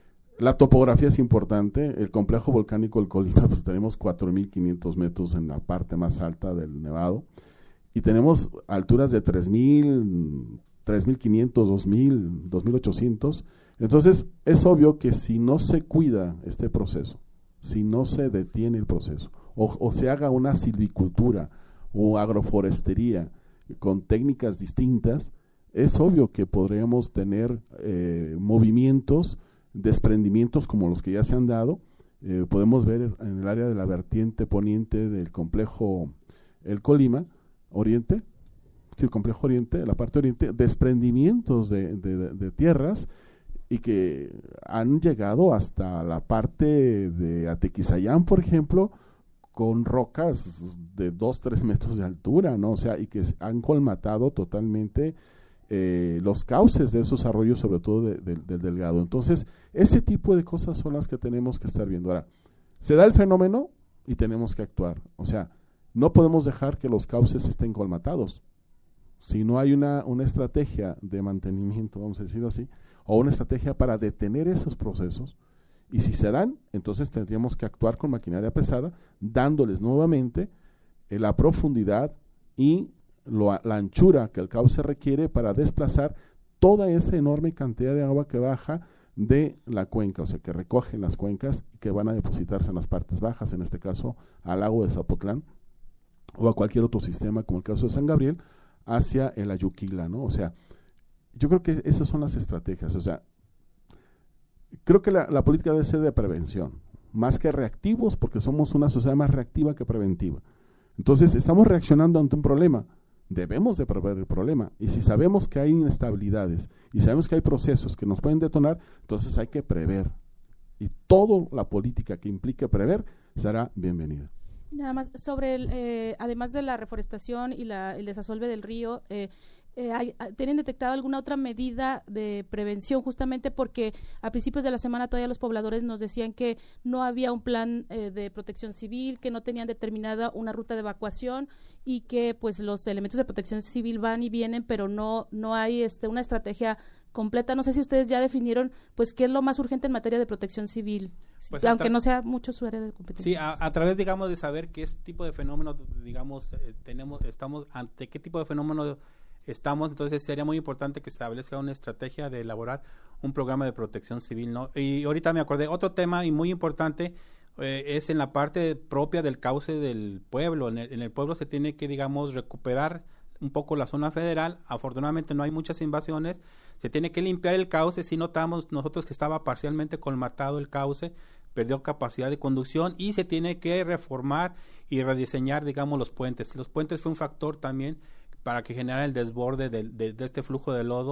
la topografía es importante, el complejo volcánico del Colima, pues tenemos cuatro mil quinientos metros en la parte más alta del Nevado, y tenemos alturas de tres mil, tres mil quinientos, dos mil, dos mil ochocientos. Entonces, es obvio que si no se cuida este proceso, si no se detiene el proceso, o, o se haga una silvicultura o agroforestería con técnicas distintas, es obvio que podríamos tener eh, movimientos, desprendimientos como los que ya se han dado. Eh, podemos ver en el área de la vertiente poniente del complejo El Colima, Oriente, sí, el complejo Oriente, la parte Oriente, desprendimientos de, de, de, de tierras, y que han llegado hasta la parte de Atequizayán, por ejemplo, con rocas de dos, tres metros de altura, ¿no? O sea, y que han colmatado totalmente eh, los cauces de esos arroyos, sobre todo de, de, del Delgado. Entonces, ese tipo de cosas son las que tenemos que estar viendo. Ahora, se da el fenómeno y tenemos que actuar. O sea, no podemos dejar que los cauces estén colmatados. Si no hay una, una estrategia de mantenimiento, vamos a decirlo así, o una estrategia para detener esos procesos, y si se dan, entonces tendríamos que actuar con maquinaria pesada, dándoles nuevamente eh, la profundidad y lo, la anchura que el cauce requiere para desplazar toda esa enorme cantidad de agua que baja de la cuenca, o sea, que recogen las cuencas y que van a depositarse en las partes bajas, en este caso al lago de Zapotlán, o a cualquier otro sistema, como el caso de San Gabriel, hacia el Ayuquila, ¿no? O sea, yo creo que esas son las estrategias. O sea, creo que la, la política debe ser de prevención, más que reactivos, porque somos una sociedad más reactiva que preventiva. Entonces, estamos reaccionando ante un problema, debemos de prever el problema, y si sabemos que hay inestabilidades, y sabemos que hay procesos que nos pueden detonar, entonces hay que prever, y toda la política que implique prever será bienvenida. Nada más sobre el, eh, además de la reforestación y la, el desasolve del río, eh, eh, hay, ¿tienen detectado alguna otra medida de prevención? Justamente porque a principios de la semana todavía los pobladores nos decían que no había un plan eh, de protección civil, que no tenían determinada una ruta de evacuación, y que pues los elementos de protección civil van y vienen, pero no, no hay este, una estrategia completa. No sé si ustedes ya definieron pues qué es lo más urgente en materia de protección civil, Pues aunque no sea mucho su área de competencia. Sí, a, a través, digamos, de saber qué es tipo de fenómeno, digamos, eh, tenemos, estamos ante qué tipo de fenómeno estamos, entonces sería muy importante que se establezca una estrategia de elaborar un programa de protección civil, ¿no? Y ahorita me acordé, otro tema y muy importante eh, es en la parte propia del cauce del pueblo. En el, en el pueblo se tiene que, digamos, recuperar un poco la zona federal. Afortunadamente no hay muchas invasiones, se tiene que limpiar el cauce. Si notamos nosotros que estaba parcialmente colmatado el cauce, perdió capacidad de conducción, y se tiene que reformar y rediseñar, digamos, los puentes. Los puentes fue un factor también para que generara el desborde de, de, de este flujo de lodo,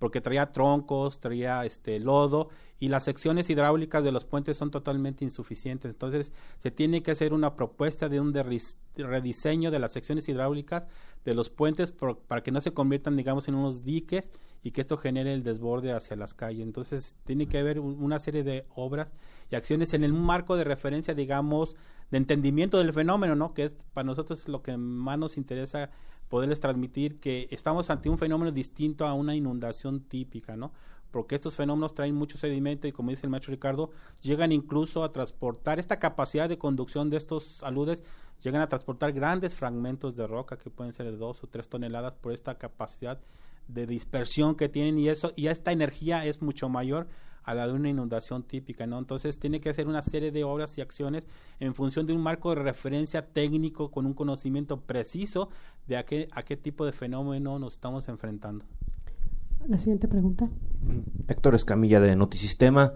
porque traía troncos, traía este lodo, y las secciones hidráulicas de los puentes son totalmente insuficientes. Entonces se tiene que hacer una propuesta de un rediseño de las secciones hidráulicas de los puentes por, para que no se conviertan, digamos, en unos diques y que esto genere el desborde hacia las calles. Entonces tiene que haber una serie de obras y acciones en el marco de referencia, digamos, de entendimiento del fenómeno, ¿no? Que es para nosotros lo que más nos interesa poderles transmitir, que estamos ante un fenómeno distinto a una inundación típica, ¿no? Porque estos fenómenos traen mucho sedimento y, como dice el maestro Ricardo, llegan incluso a transportar, esta capacidad de conducción de estos aludes, llegan a transportar grandes fragmentos de roca que pueden ser de dos o tres toneladas por esta capacidad de dispersión que tienen, y eso y esta energía es mucho mayor a la de una inundación típica, ¿no? Entonces tiene que hacer una serie de obras y acciones en función de un marco de referencia técnico con un conocimiento preciso de a qué, a qué tipo de fenómeno nos estamos enfrentando. La siguiente pregunta. Héctor Escamilla, de Notisistema.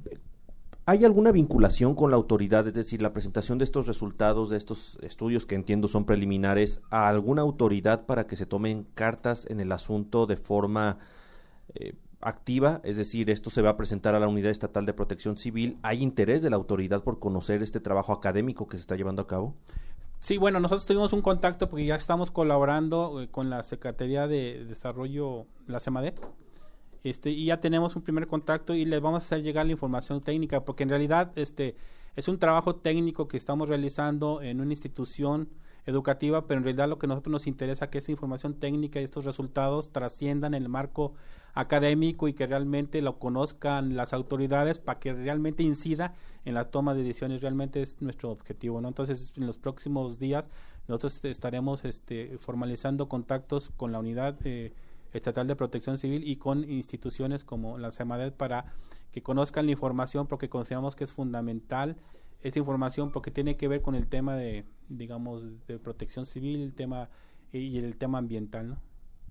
¿Hay alguna vinculación con la autoridad, es decir, la presentación de estos resultados, de estos estudios que entiendo son preliminares, a alguna autoridad para que se tomen cartas en el asunto de forma eh, activa? Es decir, esto se va a presentar a la Unidad Estatal de Protección Civil. ¿Hay interés de la autoridad por conocer este trabajo académico que se está llevando a cabo? Sí, bueno, nosotros tuvimos un contacto porque ya estamos colaborando eh, con la Secretaría de Desarrollo, la CEMADET, este, y ya tenemos un primer contacto y les vamos a hacer llegar la información técnica, porque en realidad este es un trabajo técnico que estamos realizando en una institución educativa, pero en realidad lo que a nosotros nos interesa es que esta información técnica y estos resultados trasciendan en el marco académico y que realmente lo conozcan las autoridades para que realmente incida en la toma de decisiones. Realmente es nuestro objetivo, ¿no? Entonces, en los próximos días nosotros estaremos este, formalizando contactos con la Unidad eh, Estatal de Protección Civil y con instituciones como la CEMADET para que conozcan la información, porque consideramos que es fundamental esta información, porque tiene que ver con el tema de, digamos, de protección civil, el tema y el tema ambiental, ¿no?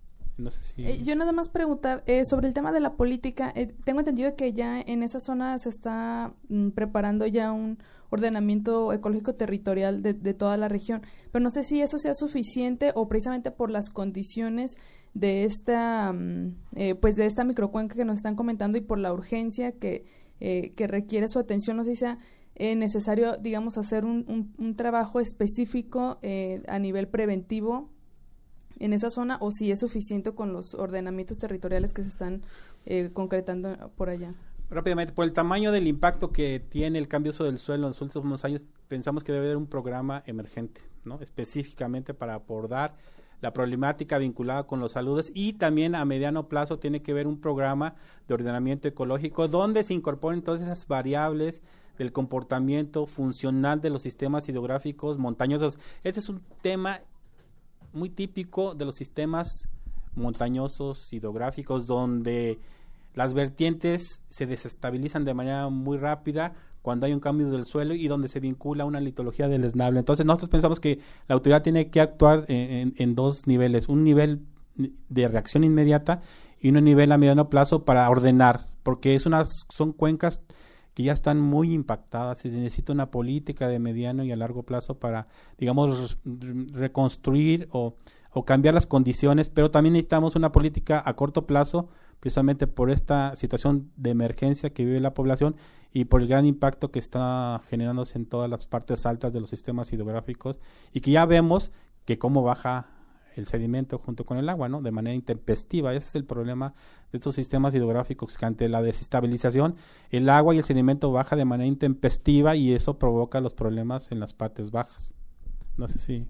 No sé si... eh, yo nada más preguntar eh, sobre el tema de la política. Eh, tengo entendido que ya en esa zona se está mm, preparando ya un ordenamiento ecológico territorial de, de toda la región, pero no sé si eso sea suficiente o precisamente por las condiciones de esta mm, eh, pues de esta microcuenca que nos están comentando y por la urgencia que eh, que requiere su atención. No sé si sea eh, necesario, digamos, hacer un, un, un trabajo específico eh, a nivel preventivo en esa zona, o si es suficiente con los ordenamientos territoriales que se están eh, concretando por allá. Rápidamente, por el tamaño del impacto que tiene el cambio del suelo en los últimos años, pensamos que debe haber un programa emergente, ¿no? Específicamente para abordar la problemática vinculada con los aludes, y también a mediano plazo tiene que haber un programa de ordenamiento ecológico donde se incorporen todas esas variables del comportamiento funcional de los sistemas hidrográficos montañosos. Este es un tema muy típico de los sistemas montañosos hidrográficos, donde las vertientes se desestabilizan de manera muy rápida cuando hay un cambio del suelo y donde se vincula una litología deleznable. Entonces nosotros pensamos que la autoridad tiene que actuar en, en, en dos niveles, un nivel de reacción inmediata y un nivel a mediano plazo para ordenar, porque es unas, son cuencas que ya están muy impactadas y se necesita una política de mediano y a largo plazo para, digamos, reconstruir o, o cambiar las condiciones, pero también necesitamos una política a corto plazo, precisamente por esta situación de emergencia que vive la población y por el gran impacto que está generándose en todas las partes altas de los sistemas hidrográficos, y que ya vemos que cómo baja el sedimento junto con el agua, ¿no? De manera intempestiva. Ese es el problema de estos sistemas hidrográficos, que ante la desestabilización el agua y el sedimento baja de manera intempestiva y eso provoca los problemas en las partes bajas. No sé si...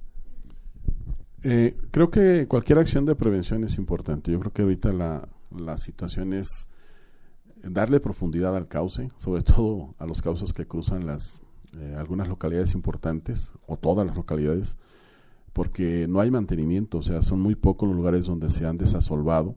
Eh, creo que cualquier acción de prevención es importante. Yo creo que ahorita la, la situación es darle profundidad al cauce, sobre todo a los cauces que cruzan las eh, algunas localidades importantes o todas las localidades, porque no hay mantenimiento, o sea, son muy pocos los lugares donde se han desasolvado,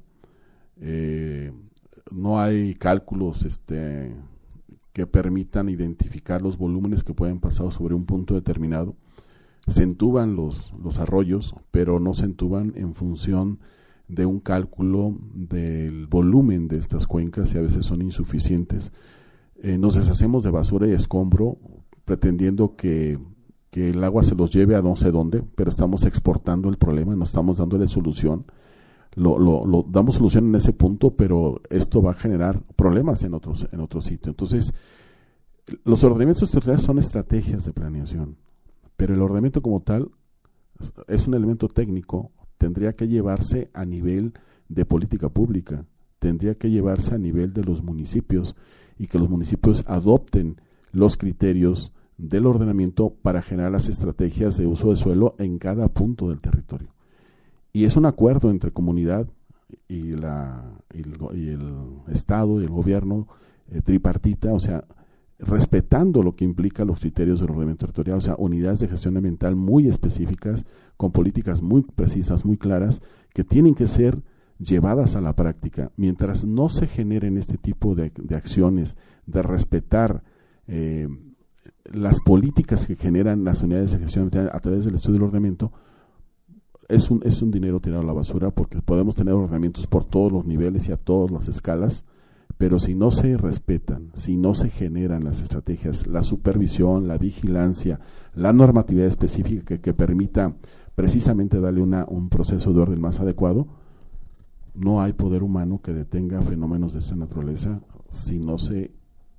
eh, no hay cálculos este, que permitan identificar los volúmenes que pueden pasar sobre un punto determinado. Se entuban los, los arroyos, pero no se entuban en función de un cálculo del volumen de estas cuencas y a veces son insuficientes. Eh, nos deshacemos de basura y escombro pretendiendo que que el agua se los lleve a no sé dónde, pero estamos exportando el problema, no estamos dándole solución lo, lo, lo damos solución en ese punto, pero esto va a generar problemas en otros en otro sitio. Entonces, los ordenamientos territoriales son estrategias de planeación, pero el ordenamiento como tal es un elemento técnico, tendría que llevarse a nivel de política pública, tendría que llevarse a nivel de los municipios y que los municipios adopten los criterios del ordenamiento para generar las estrategias de uso de suelo en cada punto del territorio. Y es un acuerdo entre comunidad y, la, y, el, y el Estado y el gobierno eh, tripartita, o sea, respetando lo que implica los criterios del ordenamiento territorial, o sea, unidades de gestión ambiental muy específicas, con políticas muy precisas, muy claras, que tienen que ser llevadas a la práctica. Mientras no se generen este tipo de, de acciones, de respetar eh, las políticas que generan las unidades de gestión ambiental a través del estudio del ordenamiento, es un, es un dinero tirado a la basura, porque podemos tener ordenamientos por todos los niveles y a todas las escalas, pero si no se respetan, si no se generan las estrategias, la supervisión, la vigilancia, la normatividad específica que, que permita precisamente darle una, un proceso de orden más adecuado, no hay poder humano que detenga fenómenos de esta naturaleza si no se...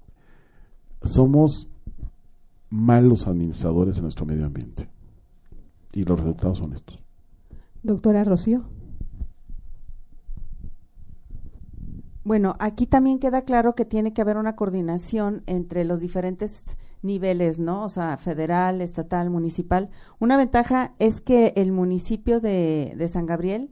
Somos malos administradores de nuestro medio ambiente y los resultados son estos. Doctora Rocío. Bueno, aquí también queda claro que tiene que haber una coordinación entre los diferentes niveles, ¿no? O sea, federal, estatal, municipal. Una ventaja es que el municipio de, de San Gabriel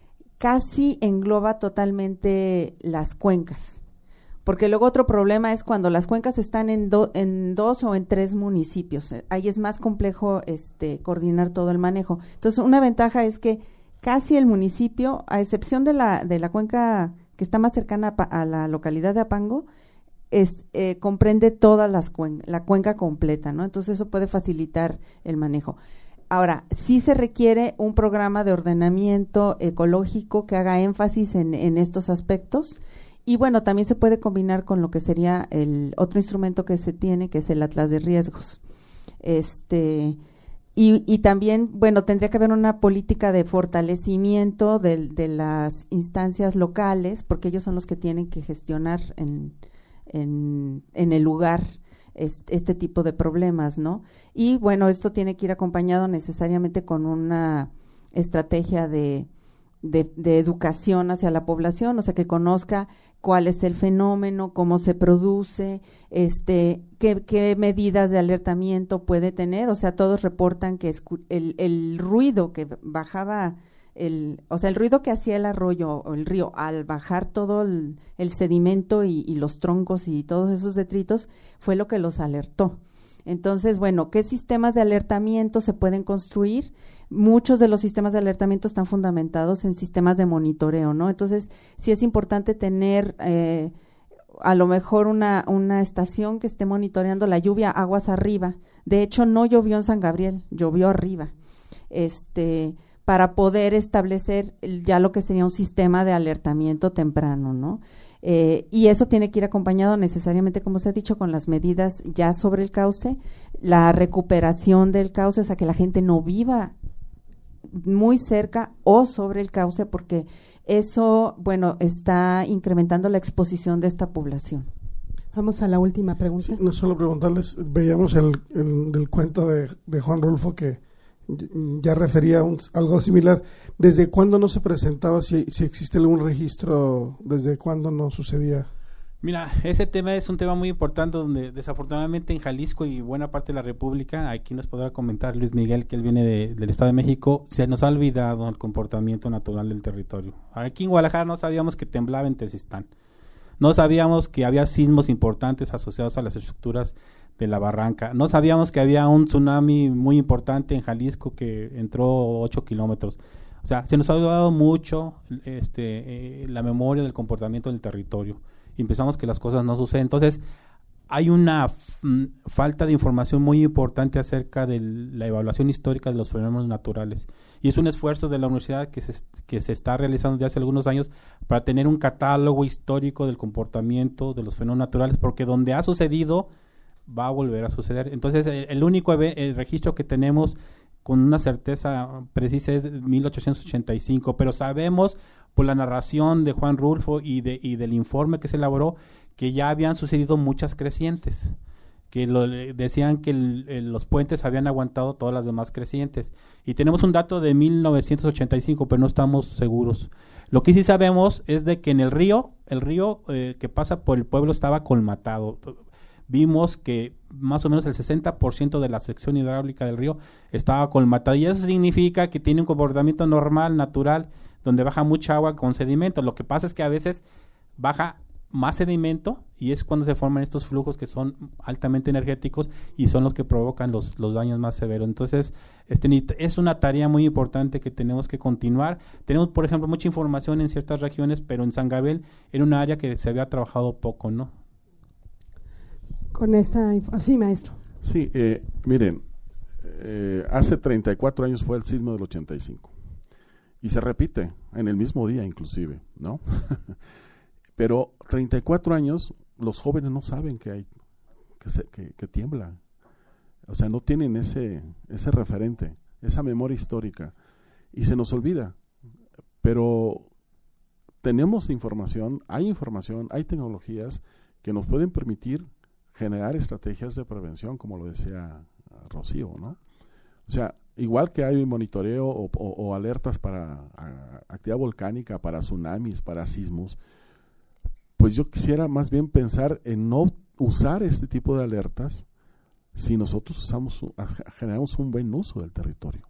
casi engloba totalmente las cuencas, porque luego otro problema es cuando las cuencas están en, do, en dos o en tres municipios. Ahí es más complejo este, coordinar todo el manejo. Entonces, una ventaja es que casi el municipio, a excepción de la, de la cuenca que está más cercana a, a la localidad de Apango, es, eh, comprende toda las cuen la cuenca completa, ¿no? Entonces eso puede facilitar el manejo. Ahora, sí se requiere un programa de ordenamiento ecológico que haga énfasis en, en estos aspectos, y bueno, también se puede combinar con lo que sería el otro instrumento que se tiene, que es el Atlas de Riesgos. Este... Y, y también, bueno, tendría que haber una política de fortalecimiento de, de las instancias locales, porque ellos son los que tienen que gestionar en, en, en el lugar este, este tipo de problemas, ¿no? Y bueno, esto tiene que ir acompañado necesariamente con una estrategia de, de, de educación hacia la población, o sea, que conozca cuál es el fenómeno, cómo se produce, este, qué, qué medidas de alertamiento puede tener. O sea, todos reportan que el, el ruido que bajaba, el, o sea, el ruido que hacía el arroyo o el río al bajar todo el, el sedimento y, y los troncos y todos esos detritos fue lo que los alertó. Entonces, bueno, ¿qué sistemas de alertamiento se pueden construir? Muchos de los sistemas de alertamiento están fundamentados en sistemas de monitoreo, ¿no? Entonces, sí es importante tener eh, a lo mejor una, una estación que esté monitoreando la lluvia aguas arriba. De hecho, no llovió en San Gabriel, llovió arriba, este, para poder establecer ya lo que sería un sistema de alertamiento temprano, ¿no? Eh, y eso tiene que ir acompañado necesariamente, como se ha dicho, con las medidas ya sobre el cauce, la recuperación del cauce, o sea, que la gente no viva muy cerca o sobre el cauce, porque eso, bueno, está incrementando la exposición de esta población. Vamos a la última pregunta. Sí, no solo preguntarles, veíamos el, el del cuento de, de Juan Rulfo que ya refería un, algo similar. ¿Desde cuándo no se presentaba? Si, si existe algún registro, ¿desde cuándo no sucedía? Mira, ese tema es un tema muy importante donde desafortunadamente en Jalisco y buena parte de la República, aquí nos podrá comentar Luis Miguel, que él viene de, del Estado de México, se nos ha olvidado el comportamiento natural del territorio. Aquí en Guadalajara no sabíamos que temblaba en Tezistán, no sabíamos que había sismos importantes asociados a las estructuras de la barranca, no sabíamos que había un tsunami muy importante en Jalisco que entró ocho kilómetros. O sea, se nos ha olvidado mucho este, eh, la memoria del comportamiento del territorio. Y pensamos que las cosas no suceden. Entonces, hay una f- falta de información muy importante acerca de la evaluación histórica de los fenómenos naturales. Y es un esfuerzo de la universidad que se, que se está realizando desde hace algunos años para tener un catálogo histórico del comportamiento de los fenómenos naturales, porque donde ha sucedido, va a volver a suceder. Entonces, el, el único el registro que tenemos con una certeza precisa es mil ochocientos ochenta y cinco, pero sabemos por la narración de Juan Rulfo y, de, y del informe que se elaboró que ya habían sucedido muchas crecientes, que lo, decían que el, el, los puentes habían aguantado todas las demás crecientes. Y tenemos un dato de mil novecientos ochenta y cinco, pero no estamos seguros. Lo que sí sabemos es de que en el río, el río eh, que pasa por el pueblo estaba colmatado. Vimos que más o menos el sesenta por ciento de la sección hidráulica del río estaba colmatada, y eso significa que tiene un comportamiento normal, natural, donde baja mucha agua con sedimento. Lo que pasa es que a veces baja más sedimento y es cuando se forman estos flujos que son altamente energéticos y son los que provocan los, los daños más severos. Entonces, este es una tarea muy importante que tenemos que continuar. Tenemos, por ejemplo, mucha información en ciertas regiones, pero en San Gabriel era una área que se había trabajado poco, ¿no? Con esta... Sí, maestro. Sí, eh, miren, eh, hace treinta y cuatro años fue el sismo del ochenta y cinco y se repite en el mismo día inclusive, ¿no? Pero treinta y cuatro años, los jóvenes no saben que hay, que, se, que, que tiembla. O sea, no tienen ese, ese referente, esa memoria histórica. Y se nos olvida. Pero tenemos información, hay información, hay tecnologías que nos pueden permitir generar estrategias de prevención, como lo decía Rocío, ¿no? O sea, igual que hay monitoreo o, o, o alertas para a, actividad volcánica, para tsunamis, para sismos, pues yo quisiera más bien pensar en no usar este tipo de alertas si nosotros usamos, generamos un buen uso del territorio.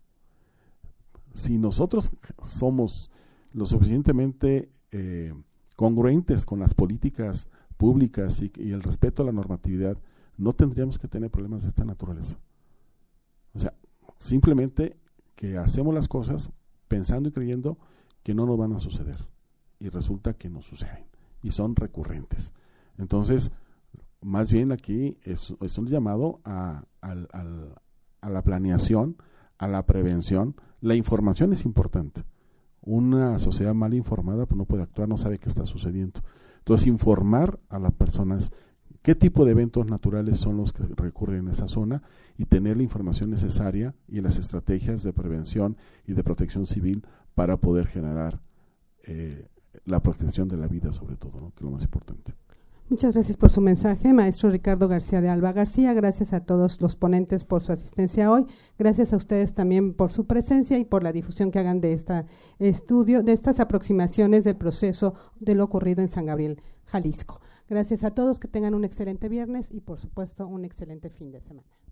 Si nosotros somos lo suficientemente eh, congruentes con las políticas públicas y, y el respeto a la normatividad, no tendríamos que tener problemas de esta naturaleza. O sea, simplemente que hacemos las cosas pensando y creyendo que no nos van a suceder y resulta que nos suceden y son recurrentes. Entonces, más bien aquí es, es un llamado a, a, a, a la planeación, a la prevención. La información es importante. Una sociedad mal informada pues no puede actuar, no sabe qué está sucediendo. Entonces, informar a las personas qué tipo de eventos naturales son los que recurren en esa zona y tener la información necesaria y las estrategias de prevención y de protección civil para poder generar eh, la protección de la vida, sobre todo, ¿no? Que es lo más importante. Muchas gracias por su mensaje, maestro Ricardo García de Alba García. Gracias a todos los ponentes por su asistencia hoy. Gracias a ustedes también por su presencia y por la difusión que hagan de este estudio, de estas aproximaciones del proceso de lo ocurrido en San Gabriel, Jalisco. Gracias a todos, que tengan un excelente viernes y, por supuesto, un excelente fin de semana.